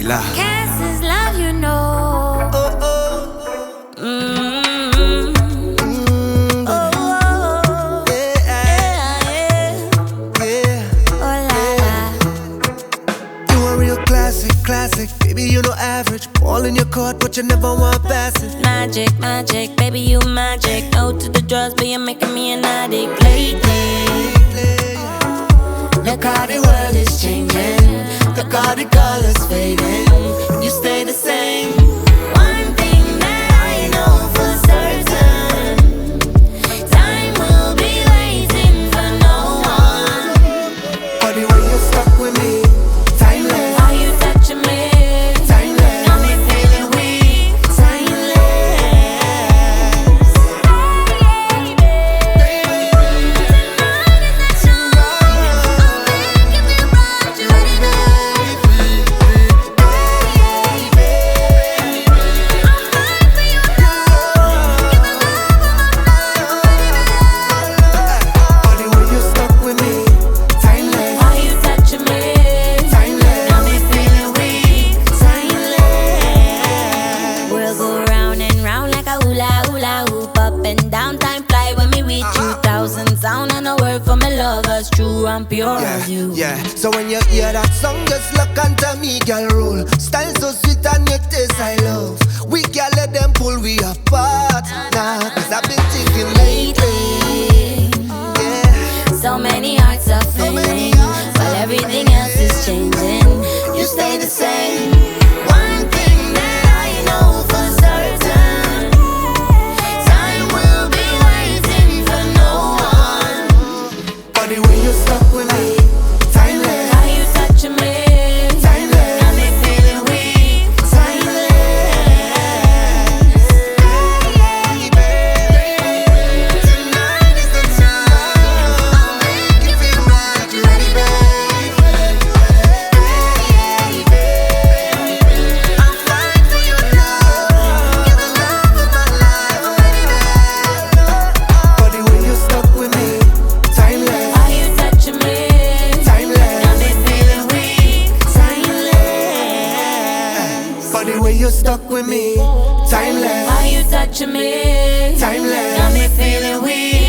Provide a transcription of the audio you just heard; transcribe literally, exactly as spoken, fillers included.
Love. Cass is love, you know. Oh, oh. Mm-hmm. Mm, Oh, oh, oh. yeah, Yeah, yeah. yeah. Oh, la, la. You a real classic, classic. Baby, you no average. Ball in your court, but you never want passes. Magic, magic, baby, you magic. No to the drugs, but you're making me an addict lately. Look how the world is changing. Look how the colors fading. You stay the same. One thing that I know for certain, time will be waiting for no one. But the way you stuck with me, timeless. How you touching me? Timeless. Got me feeling weak. Timeless. Sound and a word for my lovers, true and pure Yeah, as you. yeah. So when you hear that song, just look and tell me, girl, roll. Style so sweet and your taste I love. We can't let them pull we apart. Nah, cause I've been thinking lately. Yeah. So many hearts are So many failing, hearts while are everything failing. else is changing. You stay the same. One thing that I know for certain, time will be waiting for no one. But the way you stuck with me, timeless. How you touching me? Timeless. Got me feeling weak. Timeless. Tonight is the time. I'll make you feel right. You ready, babe? I'll fight for your love. You're the love of my life. Ready, babe? But the way you stuck with me, timeless. How you touching me? Timeless. Got me feeling weak. Timeless. But the way you stuck with me, timeless. How you touching me? Timeless. Got me feeling weak.